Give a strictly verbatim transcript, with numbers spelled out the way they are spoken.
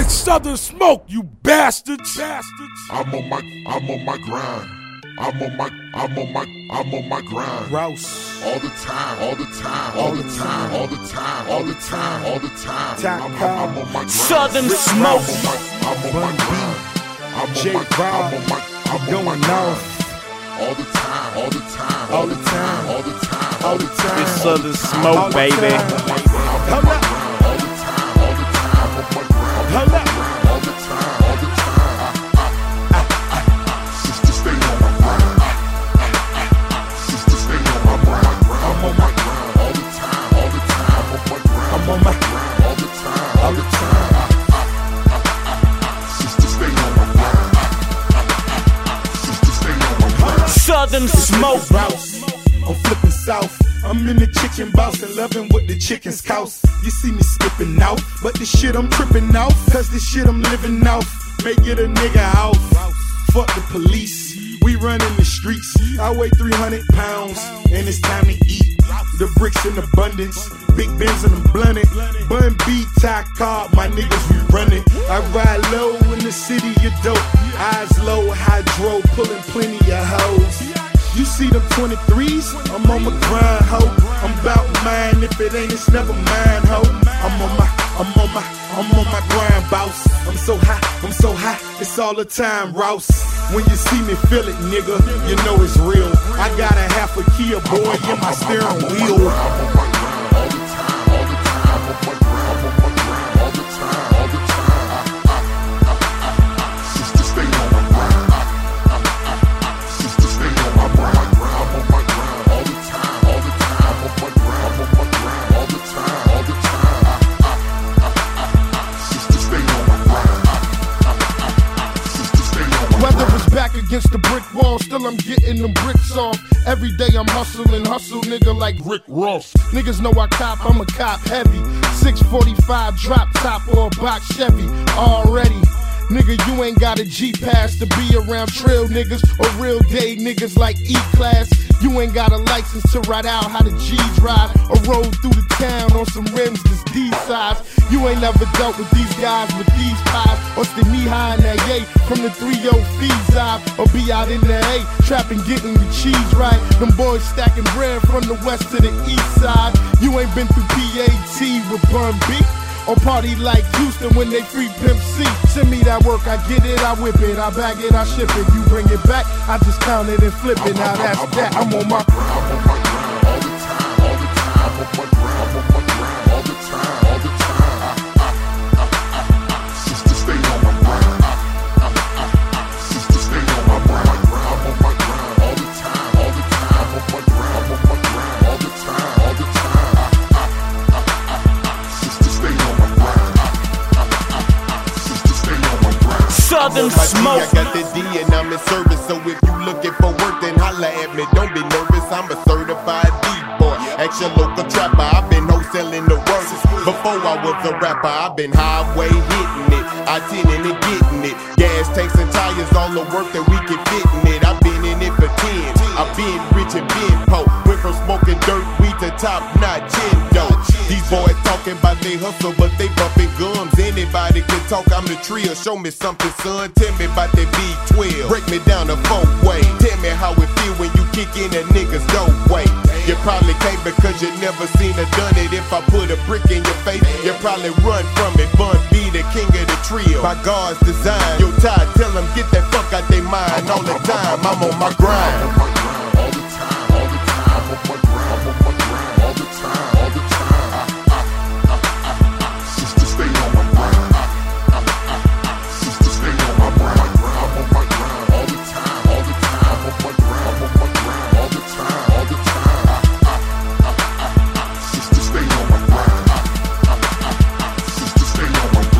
Southern Smoke, you bastards. bastards. I'm on my, I'm on my grind. I'm on my, I'm on my, I'm on my grind. Rouse. All the time, all the time, all the time, all the time, all the time, all the time. I'm, I'm on my grind. Southern Smoke. I'm on my grind. I'm on my, I'm on my, I'm on my grind. All the time, all the time, all the time, all the time, all the time. It's Southern Smoke, baby. Hold up. All the time, all the time, on my grind. Hold up. All the time, all the time. Sister, stay on my grind. Sister, stay on my grind. I'm on my grind. All the time, all the time, on my grind. I'm on my grind. All the time, all the time. Sister, stay on my grind. Sister, stay on my grind. Southern Smoke. Rouse. I'm flipping south. I'm in the chicken box and loving what the chickens cost. You see me skipping out, but this shit I'm tripping out. Cause this shit I'm living out. Make it a nigga out. Fuck the police. We run in the streets. I weigh three hundred pounds and it's time to eat. The bricks in abundance. Big Benz and I'm blunted. Bun B, tie car, my niggas we running. I ride low in the city of dope. Eyes low, hydro, pulling plenty of hoes. You see them twenty-threes? I'm on my grind, ho. I'm bout mine. If it ain't, it's never mine, ho. I'm on my, I'm on my, I'm on my grind, boss. I'm so high, I'm so high. It's all the time, Rouse. When you see me, feel it, nigga. You know it's real. I got a half a Kia, boy, in my steering wheel. Against the brick wall, still I'm getting them bricks off. Every day I'm hustling, hustle nigga like Rick Ross. Niggas know I cop, I'm a cop heavy. six forty-five drop top or a box Chevy already. Nigga, you ain't got a G-Pass to be around trail niggas or real day niggas like E-Class. You ain't got a license to ride out how the G's ride or roll through the town on some rims that's D-size. You ain't never dealt with these guys with these pies or stay knee high in that yay from the three oh fees out or be out in the A trapping getting the cheese right. Them boys stacking bread from the west to the east side. You ain't been through P A T with Bun B or party like Houston when they free Pimp C. Send me that work, I get it, I whip it, I bag it, I ship it. You bring it back, I just count it and flip it. Now that's that, I'm on my grind. I'm on my grind all the time, all the time. I'm on my grind, I'm on my grind all the time, all the time. Sister, stay on my grind. Sister, stay on my grind. I'm on my grind all the time, all the time. I'm on my grind, I'm on my grind all the time, all the time. Southern Smoke. I got the D and I'm in service, so if you looking for work, then holla at me. Don't be nervous, I'm a certified D-boy. Action local trapper, I've been wholesaling the works. Before I was a rapper, I've been highway hitting it, I ten and getting it. Gas tanks and tires, all the work that we can fit in it. I've been in it for ten, I've been rich and been po. Went from smoking dirt weed to top notch dope. These boys talking about they hustle, but they bumping gums. Anybody can talk, I'm the trio. Show me something, son. Tell me about that B twelve. Break me down the four-way. Tell me how it feel when you kick in a nigga's doorway. You probably can't because you never seen or done it. If I put a brick in your face, you probably run from it. Bun B, the king of the trio. By God's design, yo, Ty, tell them get that fuck out they mind all the time. I'm on my grind.